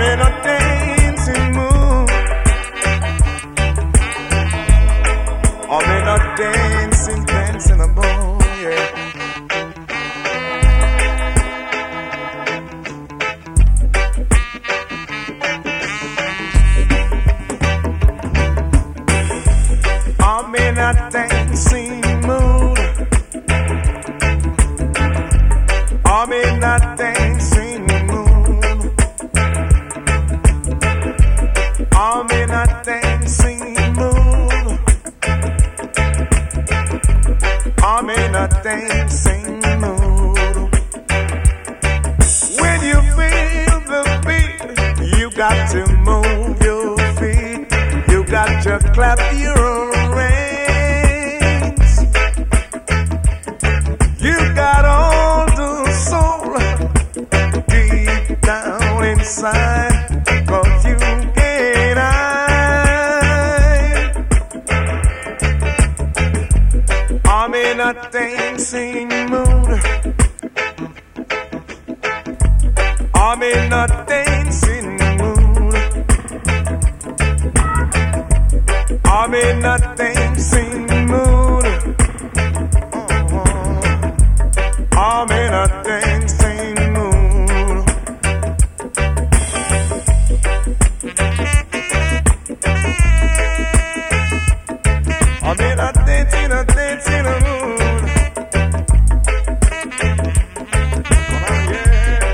in a dancing mood. I'm in a dancing mood, yeah. I'm in a dancing mood. I'm in a dancing mood. I'm in a dancing mood. I'm in a dancing mood. When you feel the beat, you got to move your feet. You got to clap your hands. You got all the soul deep down inside, 'cause you can't hide. I'm in a dancing mood. I'm in a dancing mood. I'm in a dancing mood. I'm in a dancing mood. I'm in a dancing mood. Oh, yeah.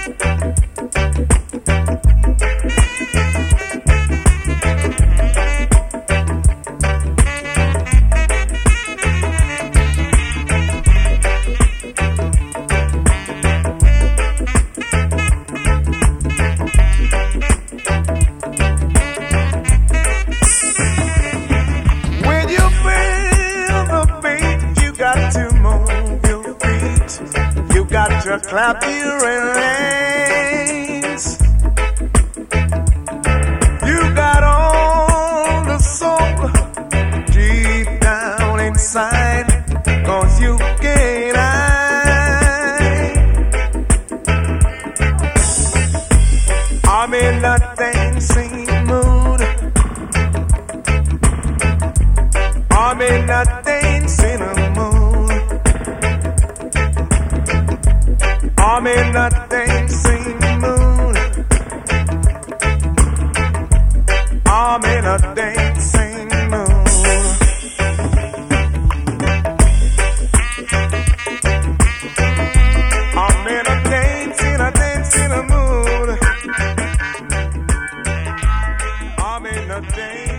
When you feel the beat, you got to move your feet. You got to clap your hands. You got all the soul deep down inside, 'cause you can't hide. I'm in a dancing mood. I'm in a dancing mood. I'm in a dancing mood. I'm in a dancing mood. I'm in a dancing mood. I'm in a dancing